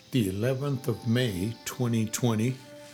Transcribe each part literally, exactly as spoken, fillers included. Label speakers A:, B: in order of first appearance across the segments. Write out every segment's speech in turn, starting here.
A: the eleventh of May, twenty twenty,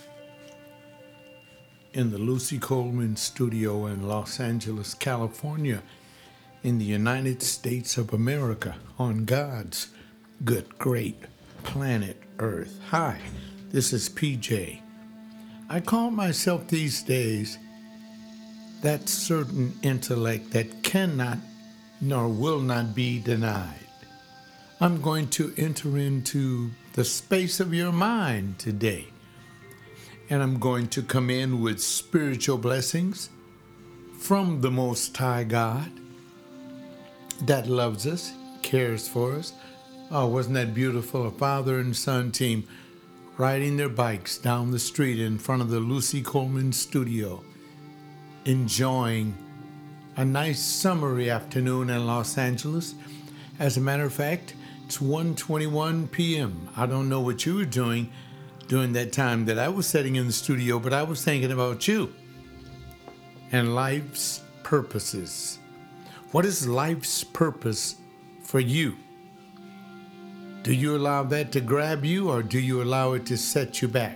A: in the Lucy Coleman studio in Los Angeles, California, in the United States of America, on God's good, great planet Earth. Hi, this is P J. I call myself these days that certain intellect that cannot nor will not be denied. I'm going to enter into the space of your mind today, and I'm going to come in with spiritual blessings from the Most High God that loves us, cares for us. Oh, wasn't that beautiful? A father and son team riding their bikes down the street in front of the Lucy Coleman studio, enjoying a nice summery afternoon in Los Angeles. As a matter of fact, it's one twenty-one p.m. I don't know what you were doing during that time that I was sitting in the studio, but I was thinking about you and life's purposes. What is life's purpose for you? Do you allow that to grab you, or do you allow it to set you back?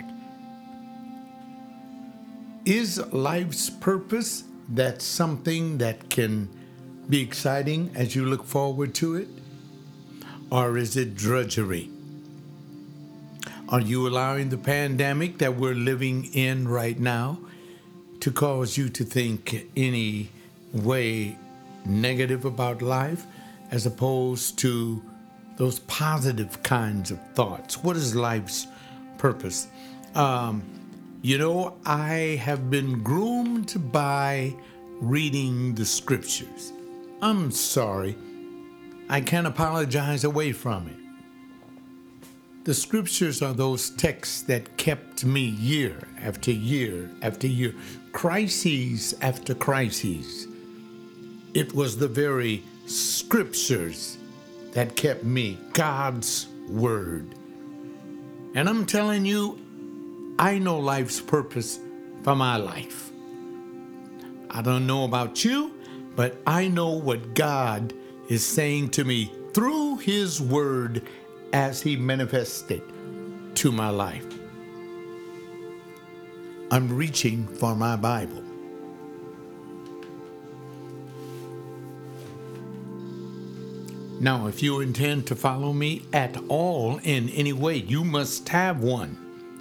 A: Is life's purpose that something that can be exciting as you look forward to it? Or is it drudgery? Are you allowing the pandemic that we're living in right now to cause you to think any way negative about life as opposed to those positive kinds of thoughts? What is life's purpose? Um, you know, I have been groomed by reading the scriptures. I'm sorry. I can't apologize away from it. The scriptures are those texts that kept me year after year after year, crises after crises. It was the very scriptures that kept me, God's word. And I'm telling you, I know life's purpose for my life. I don't know about you, but I know what God is saying to me through his word as he manifested to my life. I'm reaching for my Bible. Now, if you intend to follow me at all in any way, you must have one.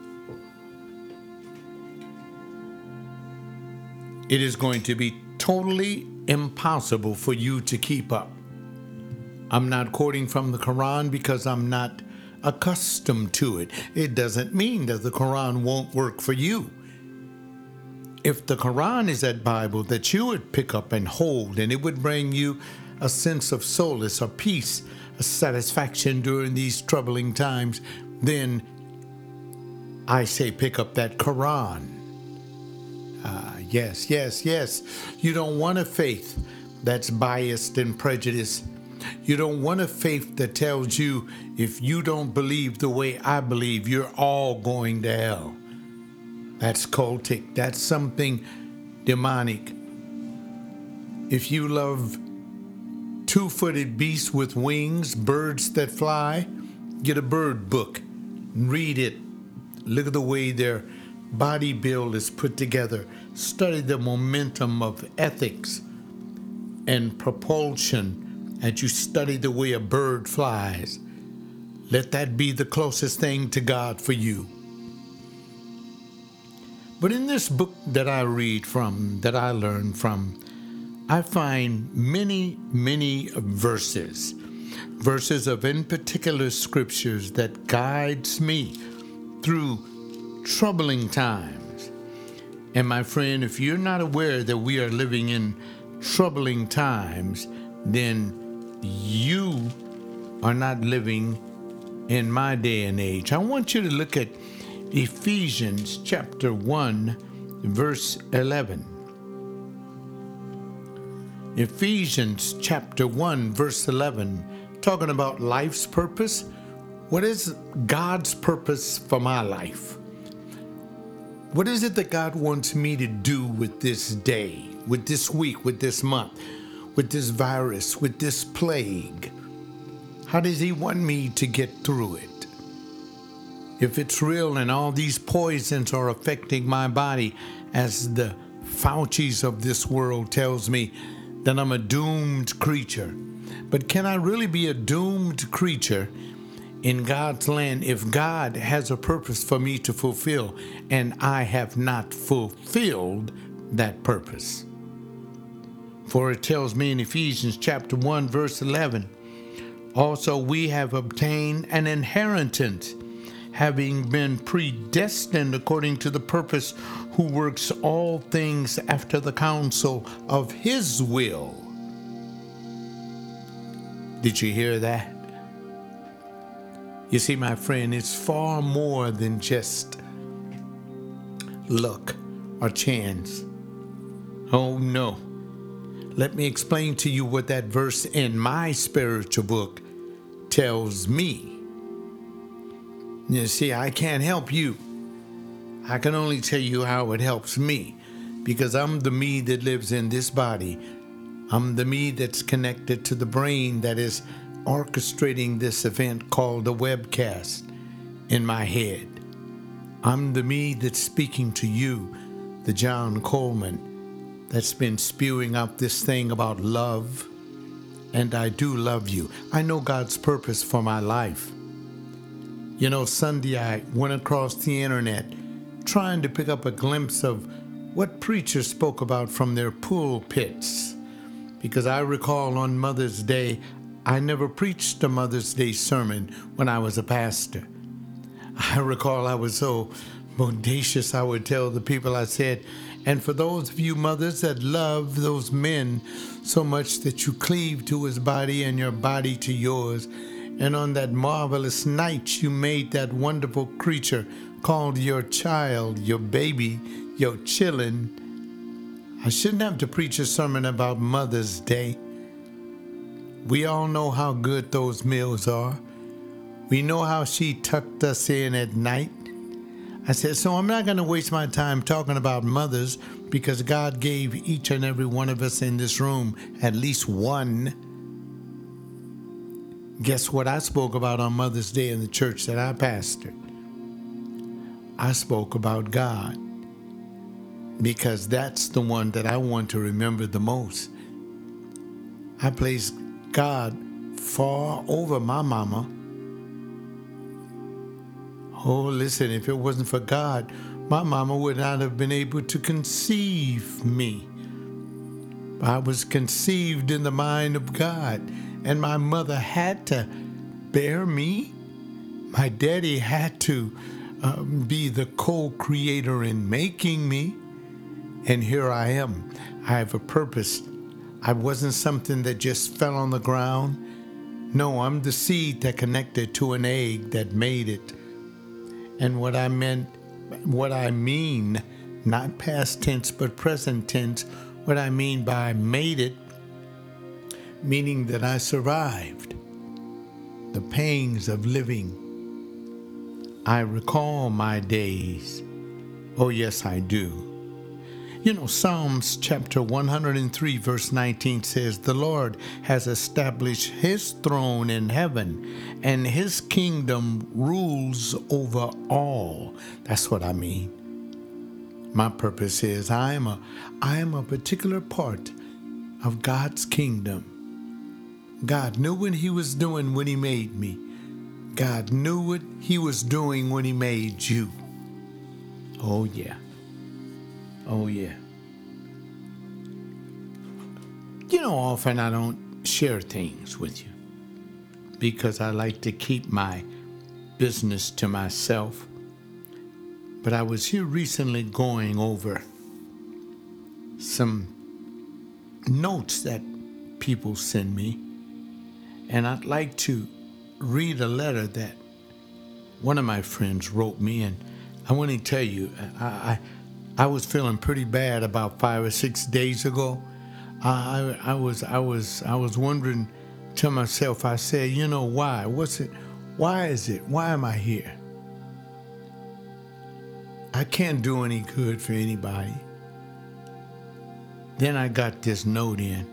A: It is going to be totally impossible for you to keep up. I'm not quoting from the Quran because I'm not accustomed to it. It doesn't mean that the Quran won't work for you. If the Quran is that Bible that you would pick up and hold, and it would bring you a sense of solace or peace, a satisfaction during these troubling times, then I say pick up that Quran. Ah, yes, yes, yes. You don't want a faith that's biased and prejudiced. You don't want a faith that tells you if you don't believe the way I believe, you're all going to hell. That's cultic. That's something demonic. If you love two-footed beasts with wings, birds that fly, get a bird book and read it. Look at the way their body build is put together. Study the momentum of ethics and propulsion as you study the way a bird flies. Let that be the closest thing to God for you. But in this book that I read from, that I learn from, I find many, many verses, verses of in particular scriptures that guides me through troubling times. And my friend, if you're not aware that we are living in troubling times, then you are not living in my day and age. I want you to look at Ephesians chapter one, verse eleven. Ephesians chapter one, verse eleven, talking about life's purpose. What is God's purpose for my life? What is it that God wants me to do with this day, with this week, with this month, with this virus, with this plague? How does he want me to get through it? If it's real and all these poisons are affecting my body, as the Fauci's of this world tells me, then I'm a doomed creature. But can I really be a doomed creature in God's land if God has a purpose for me to fulfill and I have not fulfilled that purpose? For it tells me in Ephesians chapter one, verse eleven, also we have obtained an inheritance, having been predestined according to the purpose, who works all things after the counsel of his will. Did you hear that? You see, my friend, it's far more than just luck or chance. Oh, no. Let me explain to you what that verse in my spiritual book tells me. You see, I can't help you. I can only tell you how it helps me, because I'm the me that lives in this body. I'm the me that's connected to the brain that is orchestrating this event called a webcast in my head. I'm the me that's speaking to you, the John Coleman, that's been spewing out this thing about love. And I do love you. I know God's purpose for my life. You know, Sunday I went across the internet trying to pick up a glimpse of what preachers spoke about from their pulpits. Because I recall on Mother's Day, I never preached a Mother's Day sermon when I was a pastor. I recall I was so bodacious, I would tell the people, I said, and for those of you mothers that love those men so much that you cleave to his body and your body to yours, and on that marvelous night you made that wonderful creature called your child, your baby, your chillin', I shouldn't have to preach a sermon about Mother's Day. We all know how good those meals are. We know how she tucked us in at night. I said, so I'm not going to waste my time talking about mothers, because God gave each and every one of us in this room at least one. Guess what I spoke about on Mother's Day in the church that I pastored? I spoke about God, because that's the one that I want to remember the most. I place God far over my mama. Oh, listen, if it wasn't for God, my mama would not have been able to conceive me. I was conceived in the mind of God, and my mother had to bear me. My daddy had to um, be the co-creator in making me. And here I am. I have a purpose. I wasn't something that just fell on the ground. No, I'm the seed that connected to an egg that made it. And what I meant, what I mean, not past tense, but present tense, what I mean by made it, meaning that I survived the pains of living. I recall my days. Oh, yes, I do. You know, Psalms chapter one hundred three, verse nineteen says, the Lord has established his throne in heaven, and his kingdom rules over all. That's what I mean. My purpose is I am a, I am a particular part of God's kingdom. God knew what he was doing when he made me. God knew what he was doing when he made you. Oh, yeah. Oh, yeah. You know, often I don't share things with you because I like to keep my business to myself. But I was here recently going over some notes that people send me, and I'd like to read a letter that one of my friends wrote me. And I want to tell you, I, I I was feeling pretty bad about five or six days ago. I, I was I was I was wondering to myself. I said, you know, why? What's it? Why is it? Why am I here? I can't do any good for anybody. Then I got this note in.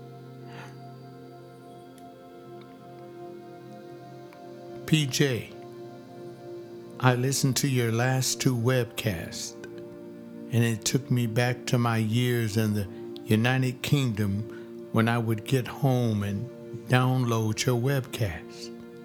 A: P J, I listened to your last two webcasts, and it took me back to my years in the United Kingdom when I would get home and download your webcast.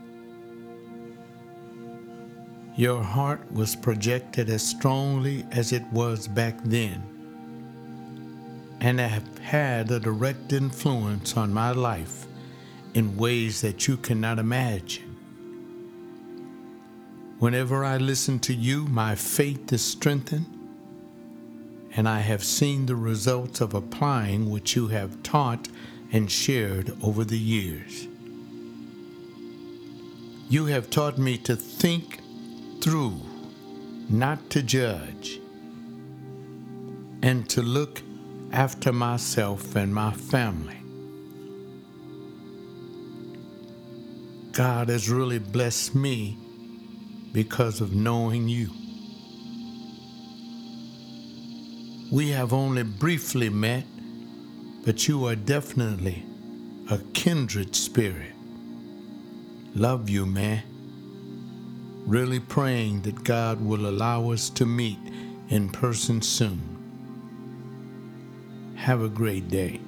A: Your heart was projected as strongly as it was back then, and have had a direct influence on my life in ways that you cannot imagine. Whenever I listen to you, my faith is strengthened, and I have seen the results of applying what you have taught and shared over the years. You have taught me to think through, not to judge, and to look after myself and my family. God has really blessed me because of knowing you. We have only briefly met, but you are definitely a kindred spirit. Love you, man. Really praying that God will allow us to meet in person soon. Have a great day.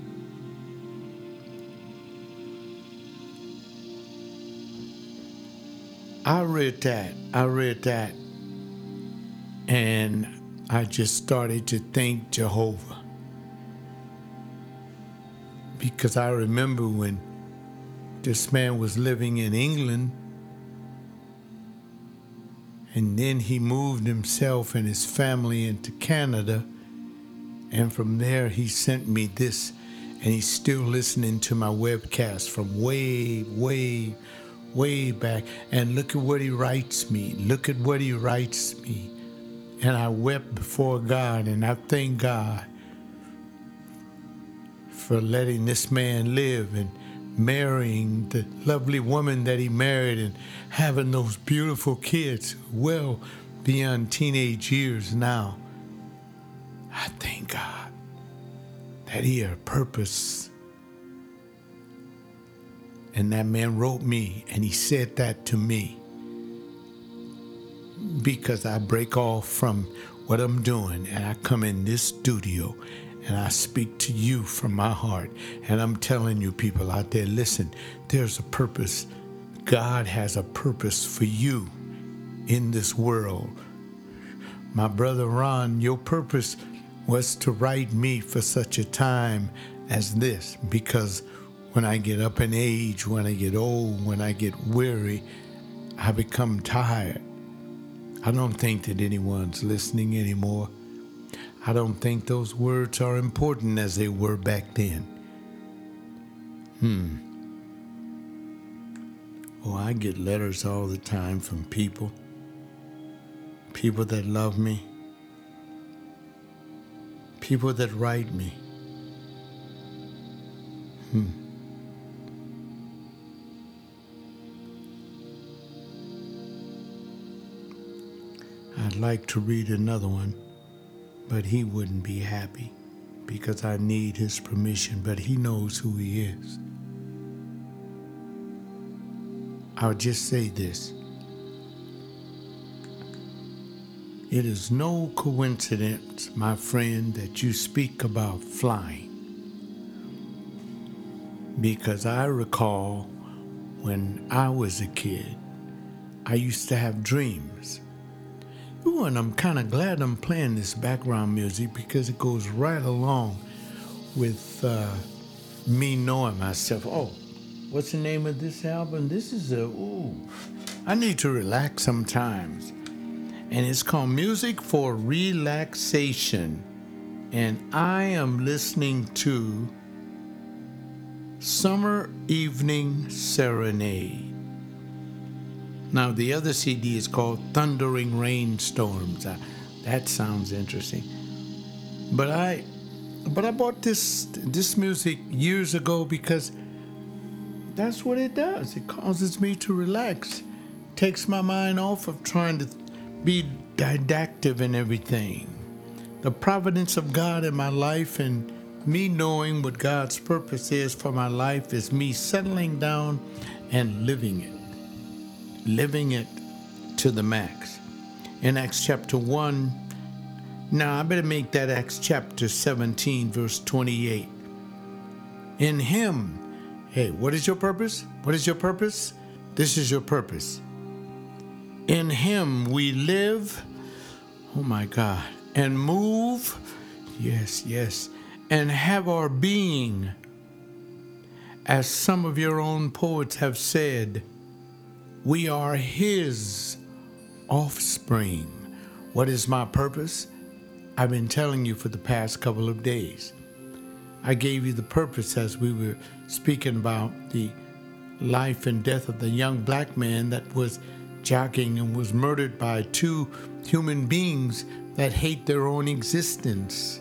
A: I read that. I read that. And I just started to thank Jehovah. Because I remember when this man was living in England, and then he moved himself and his family into Canada, and from there he sent me this, and he's still listening to my webcast from way, way, way back. And look at what he writes me. Look at what he writes me. And I wept before God, and I thank God for letting this man live and marrying the lovely woman that he married and having those beautiful kids well beyond teenage years now. I thank God that he had a purpose. And that man wrote me, and he said that to me because I break off from what I'm doing and I come in this studio and I speak to you from my heart. And I'm telling you, people out there, listen, there's a purpose. God has a purpose for you in this world. My brother Ron, your purpose was to write me for such a time as this, because when I get up in age, when I get old, when I get weary, I become tired. I don't think that anyone's listening anymore. I don't think those words are important as they were back then. Hmm. Oh, I get letters all the time from people. People that love me. People that write me. Hmm. I'd like to read another one, but he wouldn't be happy because I need his permission, but he knows who he is. I'll just say this. It is no coincidence, my friend, that you speak about flying, because I recall when I was a kid, I used to have dreams. Ooh, and I'm kind of glad I'm playing this background music because it goes right along with uh, me knowing myself. Oh, what's the name of this album? This is a, ooh, I need to relax sometimes. And it's called Music for Relaxation. And I am listening to Summer Evening Serenade. Now, the other C D is called Thundering Rainstorms. Uh, that sounds interesting. But I but I bought this this music years ago because that's what it does. It causes me to relax. Takes my mind off of trying to be didactic and everything. The providence of God in my life and me knowing what God's purpose is for my life is me settling down and living it. Living it to the max. in Acts chapter one. Now, I better make that Acts chapter seventeen, verse twenty-eight. In him, hey, what is your purpose? What is your purpose? This is your purpose. In him we live, oh my God, and move, yes, yes, and have our being. As some of your own poets have said, we are his offspring. What is my purpose? I've been telling you for the past couple of days. I gave you the purpose as we were speaking about the life and death of the young black man that was jogging and was murdered by two human beings that hate their own existence.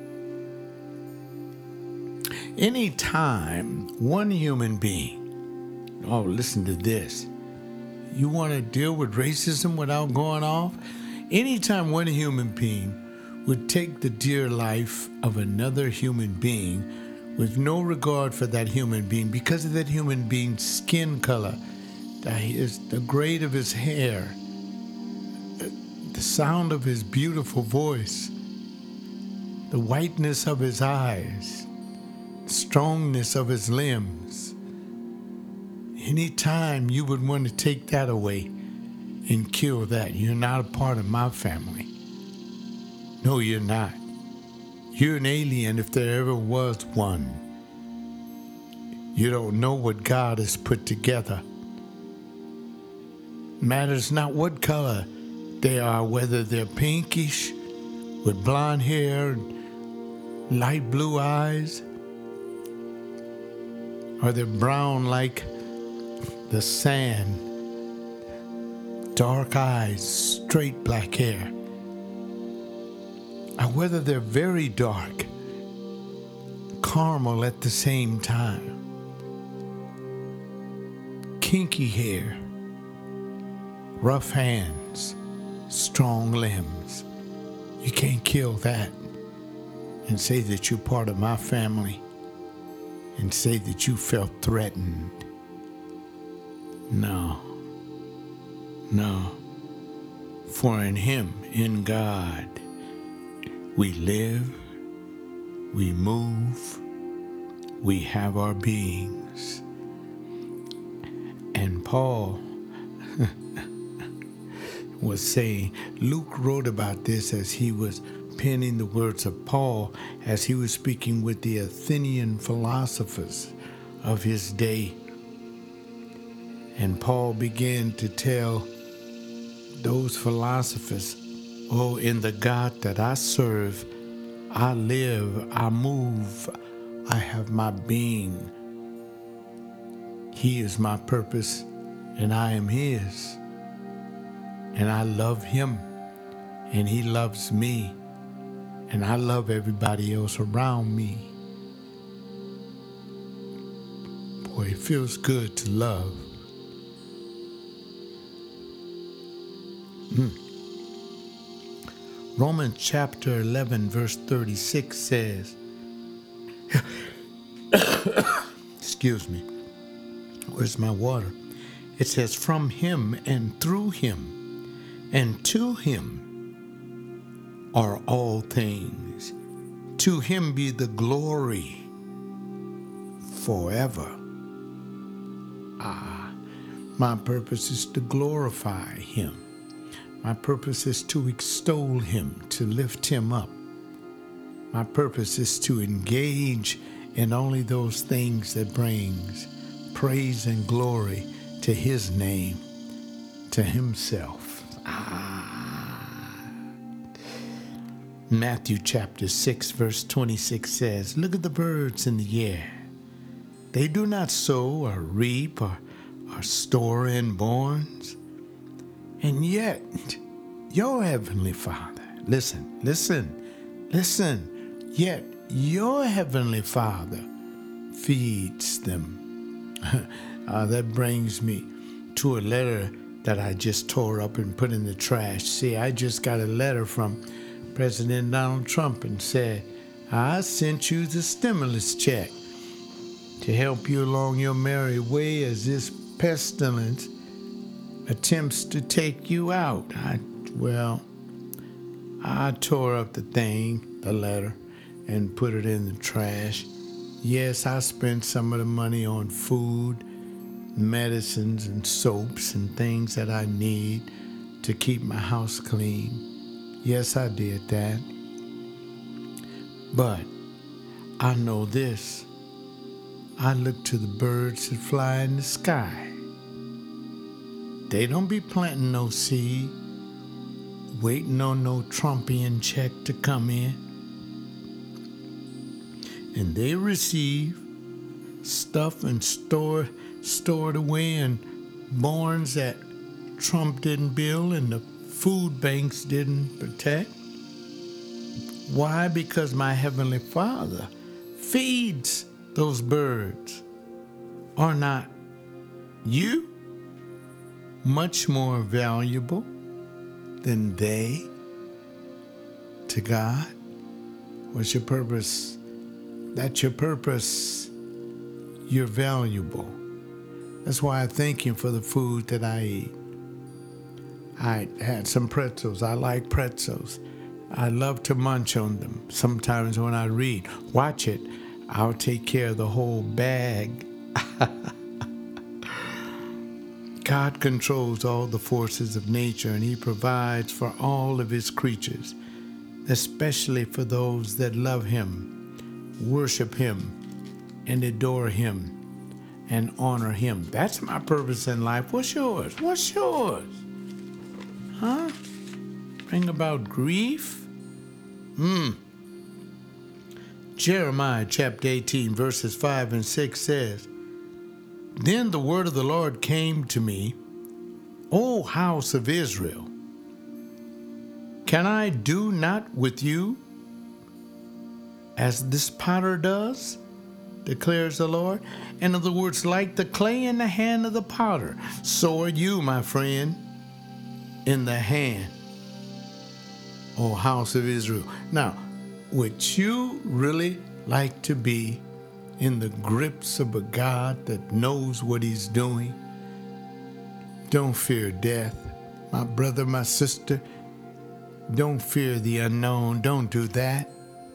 A: Anytime one human being, oh, listen to this, you want to deal with racism without going off? Anytime one human being would take the dear life of another human being with no regard for that human being because of that human being's skin color, the, the grade of his hair, the sound of his beautiful voice, the whiteness of his eyes, the strongness of his limbs. Anytime you would want to take that away and kill that, you're not a part of my family. No, you're not. You're an alien if there ever was one. You don't know what God has put together. Matters not what color they are, whether they're pinkish, with blonde hair, light blue eyes, or they're brown like the sand, dark eyes, straight black hair. Or whether they're very dark, caramel at the same time, kinky hair, rough hands, strong limbs. You can't kill that and say that you're part of my family and say that you felt threatened. No, no. For in him, in God, we live, we move, we have our beings. And Paul was saying, Luke wrote about this as he was penning the words of Paul as he was speaking with the Athenian philosophers of his day. And Paul began to tell those philosophers, oh, in the God that I serve, I live, I move, I have my being. He is my purpose, and I am his. And I love him, and he loves me, and I love everybody else around me. Boy, it feels good to love. Mm. Romans chapter eleven, verse thirty-six says, excuse me, where's my water? It says, from him and through him and to him are all things. To him be the glory forever. Ah, my purpose is to glorify him. My purpose is to extol him, to lift him up. My purpose is to engage in only those things that brings praise and glory to his name, to himself. Ah. Matthew chapter six, verse twenty-six says, look at the birds in the air. They do not sow or reap or, or store in barns. And yet, your heavenly Father, listen, listen, listen, yet your heavenly Father feeds them. uh, that brings me to a letter that I just tore up and put in the trash. See, I just got a letter from President Donald Trump and said, I sent you the stimulus check to help you along your merry way as this pestilence attempts to take you out. I Well, I tore up the thing, the letter, and put it in the trash. Yes, I spent some of the money on food, medicines, and soaps and things that I need to keep my house clean. Yes, I did that. But I know this. I look to the birds that fly in the sky. They don't be planting no seed, waiting on no Trumpian check to come in. And they receive stuff and store stored away in barns that Trump didn't build and the food banks didn't protect. Why? Because my Heavenly Father feeds those birds. Are not you much more valuable than they to God? What's your purpose? That's your purpose. You're valuable. That's why I thank Him for the food that I eat. I had some pretzels. I like pretzels. I love to munch on them. Sometimes when I read, watch it, I'll take care of the whole bag. God controls all the forces of nature, and He provides for all of His creatures, especially for those that love Him, worship Him, and adore Him, and honor Him. That's my purpose in life. What's yours? What's yours? Huh? Bring about grief? Hmm. Jeremiah chapter eighteen, verses five and six says, Then the word of the Lord came to me, O house of Israel, can I do not with you as this potter does, declares the Lord? In other words, like the clay in the hand of the potter, so are you, my friend, in the hand, O house of Israel. Now, would you really like to be in the grips of a God that knows what He's doing? Don't fear death, my brother, my sister. Don't fear the unknown. Don't do that.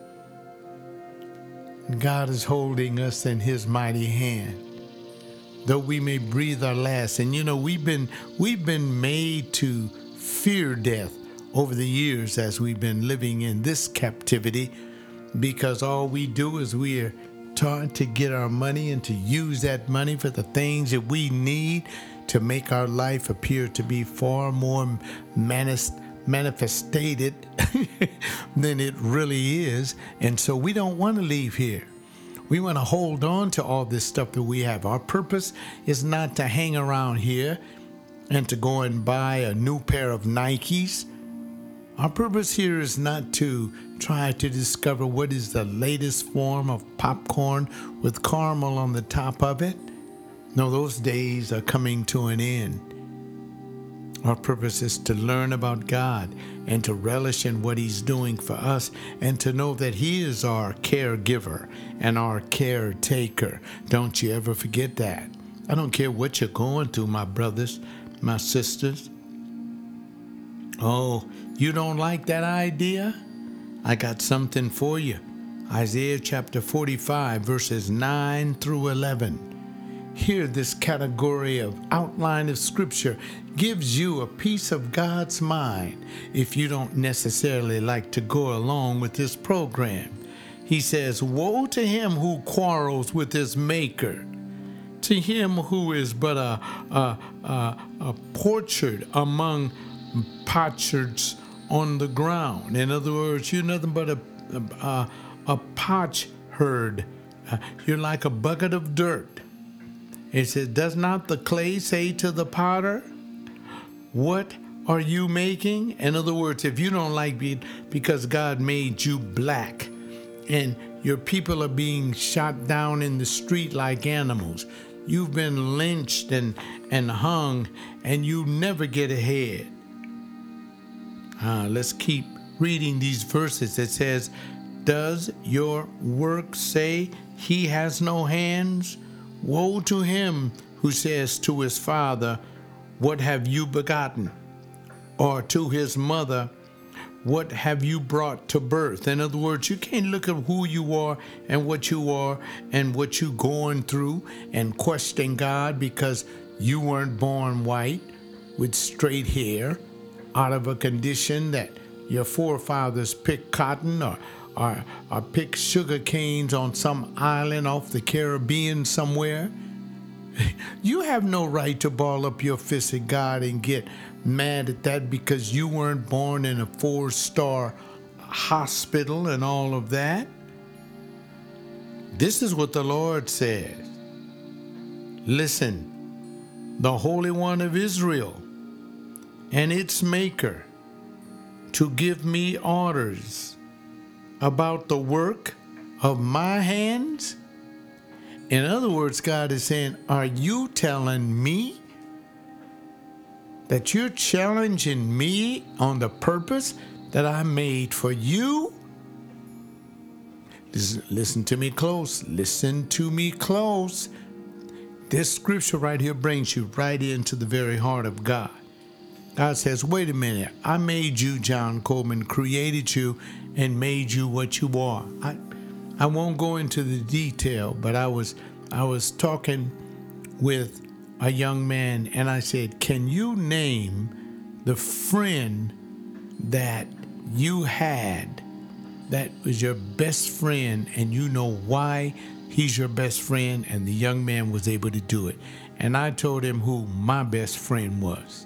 A: God is holding us in His mighty hand, though we may breathe our last. And you know, we've been we've been made to fear death over the years as we've been living in this captivity, because all we do is we are taught to get our money and to use that money for the things that we need to make our life appear to be far more manis- manifested than it really is. And so we don't want to leave here. We want to hold on to all this stuff that we have. Our purpose is not to hang around here and to go and buy a new pair of Nikes. Our purpose here is not to try to discover what is the latest form of popcorn with caramel on the top of it. No, those days are coming to an end. Our purpose is to learn about God and to relish in what He's doing for us, and to know that He is our caregiver and our caretaker. Don't you ever forget that. I don't care what you're going through, my brothers, my sisters. Oh, you don't like that idea? I got something for you. Isaiah chapter forty-five, verses nine through eleven. Here, this category of outline of Scripture gives you a piece of God's mind if you don't necessarily like to go along with this program. He says, Woe to him who quarrels with his maker, to him who is but a, a, a, a portrait among potsherds on the ground. In other words, you're nothing but a, a, a potsherd. Uh, you're like a bucket of dirt. It says, Does not the clay say to the potter, What are you making? In other words, if you don't like it because God made you black and your people are being shot down in the street like animals, you've been lynched and, and hung, and you never get ahead. Uh, let's keep reading these verses. It says, Does your work say he has no hands? Woe to him who says to his father, What have you begotten? or to his mother, what have you brought to birth? In other words, you can't look at who you are and what you are and what you're going through and question God because you weren't born white with straight hair out of a condition that your forefathers picked cotton or, or, or picked sugar canes on some island off the Caribbean somewhere. You have no right to ball up your fist at God and get mad at that because you weren't born in a four-star hospital and all of that. This is what the Lord says. Listen, the Holy One of Israel and its Maker to give me orders about the work of my hands. In other words, God is saying, are you telling me that you're challenging me on the purpose that I made for you? Listen, listen to me close. Listen to me close. This scripture right here brings you right into the very heart of God. God says, wait a minute. I made you, John Coleman, created you and made you what you are. I, I won't go into the detail, but I was I was talking with a young man and I said, can you name the friend that you had that was your best friend and you know why he's your best friend? And the young man was able to do it. And I told him who my best friend was.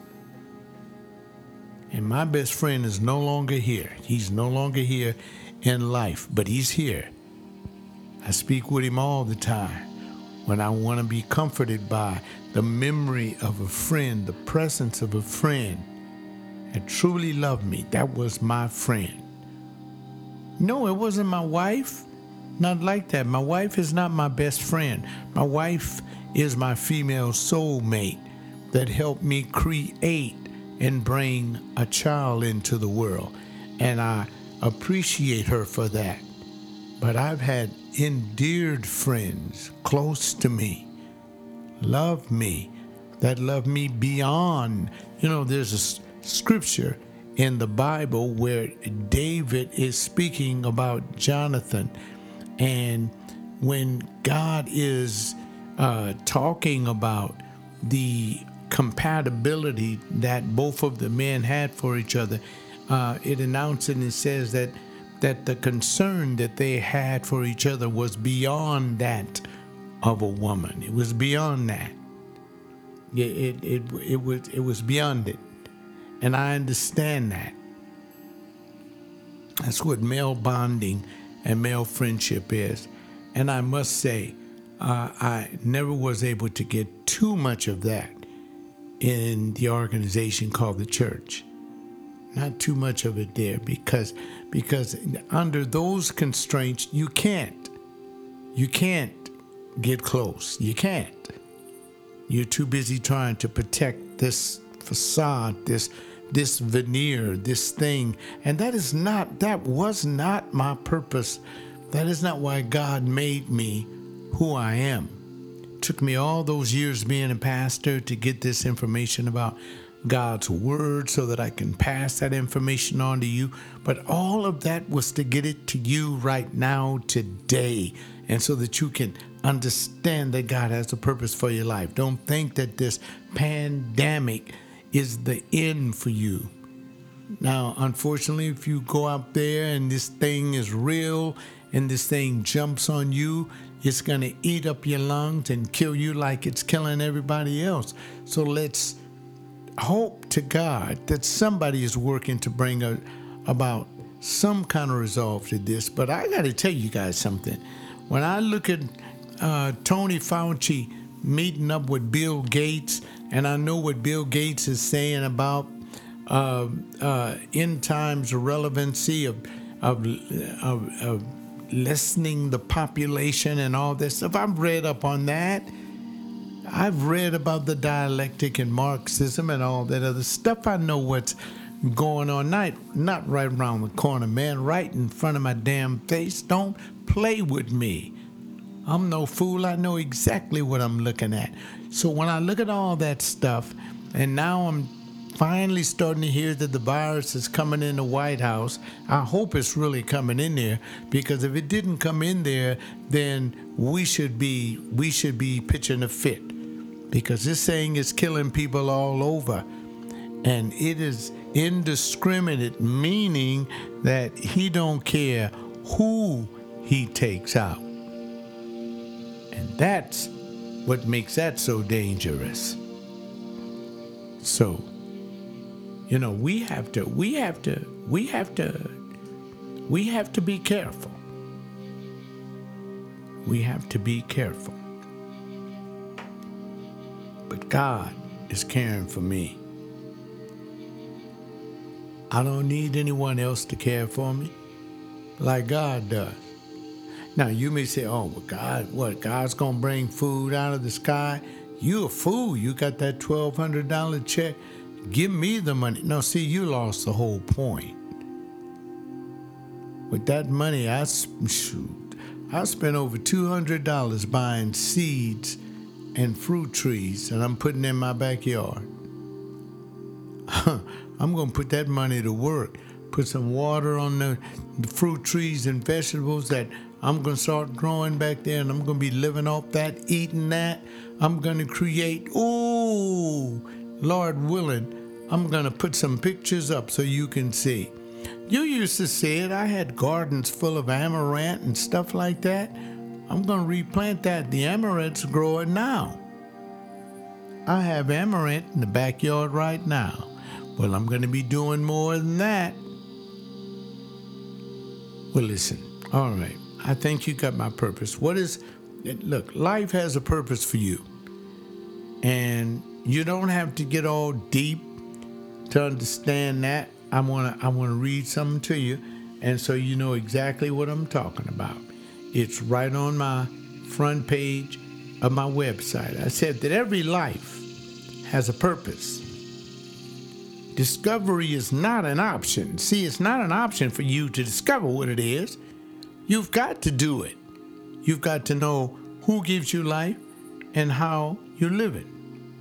A: And my best friend is no longer here. He's no longer here in life, but he's here. I speak with him all the time when I want to be comforted by the memory of a friend, the presence of a friend that truly loved me. That was my friend. No, it wasn't my wife. Not like that. My wife is not my best friend. My wife is my female soulmate that helped me create and bring a child into the world. And I appreciate her for that. But I've had endeared friends close to me, love me, that love me beyond. You know, there's a scripture in the Bible where David is speaking about Jonathan. And when God is uh, talking about the compatibility that both of the men had for each other, uh, it announces and it says that that the concern that they had for each other was beyond that of a woman. It was beyond that. It, it, it, it, was, it was beyond it. And I understand that. That's what male bonding and male friendship is. And I must say, uh, I never was able to get too much of that in the organization called the church. Not too much of it there because because under those constraints, you can't. You can't get close. You can't. You're too busy trying to protect this facade, this this veneer, this thing. And that is not, that was not my purpose. That is not why God made me who I am. It took me all those years being a pastor to get this information about God's word so that I can pass that information on to you. But all of that was to get it to you right now, today, and so that you can understand that God has a purpose for your life. Don't think that this pandemic is the end for you. Now, unfortunately, if you go out there and this thing is real and this thing jumps on you, it's going to eat up your lungs and kill you like it's killing everybody else. So let's hope to God that somebody is working to bring a, about some kind of resolve to this. But I got to tell you guys something. When I look at uh, Tony Fauci meeting up with Bill Gates, and I know what Bill Gates is saying about uh, uh, end times relevancy of, of, of, of lessening the population and all this stuff. I've read up on that. I've read about the dialectic and Marxism and all that other stuff. I know what's going on. Not, not right around the corner, man. Right in front of my damn face. Don't play with me. I'm no fool. I know exactly what I'm looking at. So when I look at all that stuff, and now I'm finally starting to hear that the virus is coming in the White House. I hope it's really coming in there, because if it didn't come in there, then we should be we should be pitching a fit, because this thing is killing people all over, and it is indiscriminate, meaning that he don't care who he takes out, and that's what makes that so dangerous. So, you know, we have to, we have to, we have to, we have to be careful. We have to be careful. But God is caring for me. I don't need anyone else to care for me like God does. Now, you may say, oh, well, God, what, God's going to bring food out of the sky? You a fool. You got that twelve hundred dollars check. Give me the money. No, see, you lost the whole point. With that money, I, shoot, I spent over two hundred dollars buying seeds and fruit trees, and I'm putting in my backyard. I'm going to put that money to work. Put some water on the, the fruit trees and vegetables that I'm going to start growing back there, and I'm going to be living off that, eating that. I'm going to create, ooh, Lord willing, I'm going to put some pictures up so you can see. You used to see it. I had gardens full of amaranth and stuff like that. I'm going to replant that. The amaranth's growing now. I have amaranth in the backyard right now. Well, I'm going to be doing more than that. Well, listen, all right. I think you got my purpose. What is, look, life has a purpose for you. And you don't have to get all deep to understand that. I want to I want to read something to you, and so you know exactly what I'm talking about. It's right on my front page of my website. I said that every life has a purpose. Discovery is not an option. See, it's not an option for you to discover what it is. You've got to do it. You've got to know who gives you life and how you live it.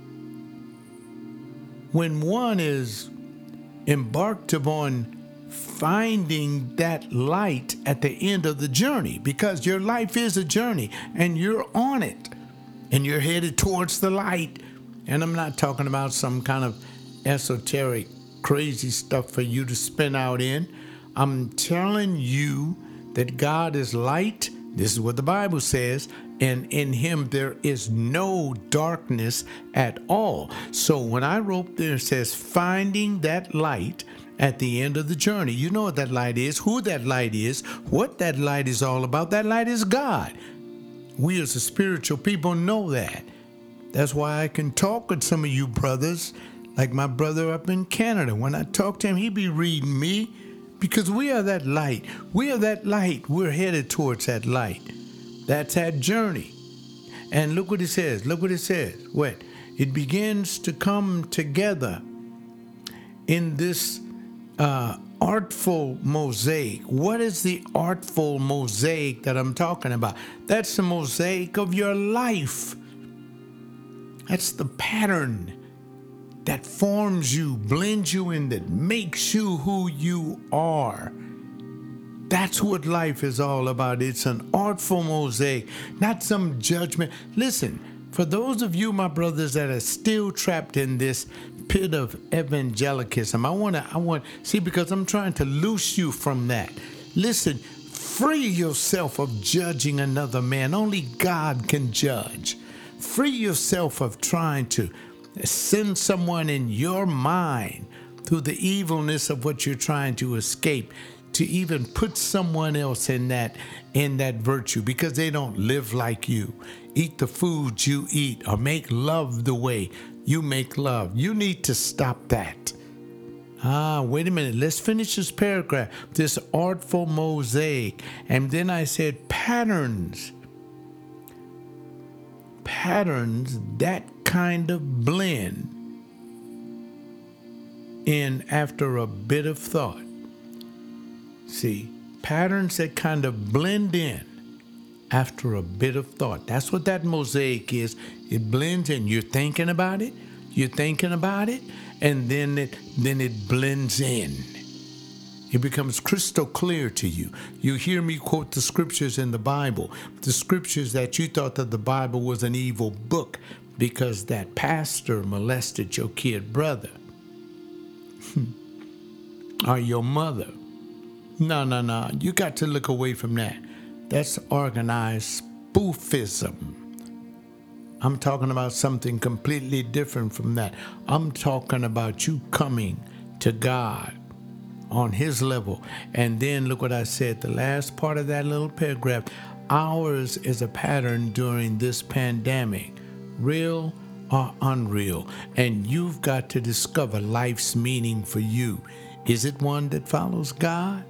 A: When one is embarked upon finding that light at the end of the journey, because your life is a journey and you're on it and you're headed towards the light. And I'm not talking about some kind of esoteric, crazy stuff for you to spin out in. I'm telling you that God is light. This is what the Bible says. And in him there is no darkness at all. So when I wrote there, it says finding that light at the end of the journey. You know what that light is, who that light is, what that light is all about. That light is God. We as a spiritual people know that. That's why I can talk with some of you brothers, like my brother up in Canada. When I talk to him, he be reading me, because we are that light. We are that light. We're headed towards that light. That's that journey. And look what it says. Look what it says. What? It begins to come together in this uh, artful mosaic. What is the artful mosaic that I'm talking about? That's the mosaic of your life. That's the pattern that forms you, blends you in, that makes you who you are. That's what life is all about. It's an artful mosaic, not some judgment. Listen, for those of you, my brothers, that are still trapped in this pit of evangelicism, I want to, I want, see, because I'm trying to loose you from that. Listen, free yourself of judging another man. Only God can judge. Free yourself of trying to send someone in your mind through the evilness of what you're trying to escape, to even put someone else in that in that virtue, because they don't live like you, eat the food you eat, or make love the way you make love. You need to stop that. Ah, wait a minute. Let's finish this paragraph. This artful mosaic. And then I said patterns. Patterns, that kind of blend in after a bit of thought. See, patterns that kind of blend in after a bit of thought. That's what that mosaic is. It blends in. You're thinking about it. You're thinking about it, and then it then it blends in. It becomes crystal clear to you. You hear me quote the scriptures in the Bible, the scriptures that you thought that the Bible was an evil book because that pastor molested your kid brother or your mother. No, no, no. You got to look away from that. That's organized spoofism. I'm talking about something completely different from that. I'm talking about you coming to God on his level. And then look what I said, the last part of that little paragraph. Ours is a pattern during this pandemic, real or unreal. And you've got to discover life's meaning for you. Is it one that follows God?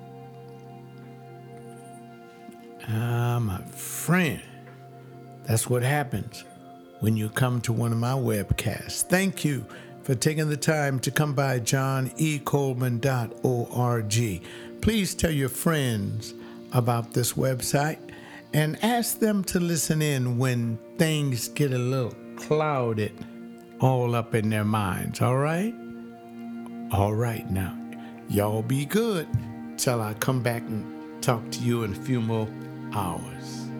A: Ah, my friend, that's what happens when you come to one of my webcasts. Thank you for taking the time to come by john e coleman dot org. Please tell your friends about this website and ask them to listen in when things get a little clouded all up in their minds, all right? All right now. Y'all be good till I come back and talk to you in a few more hours.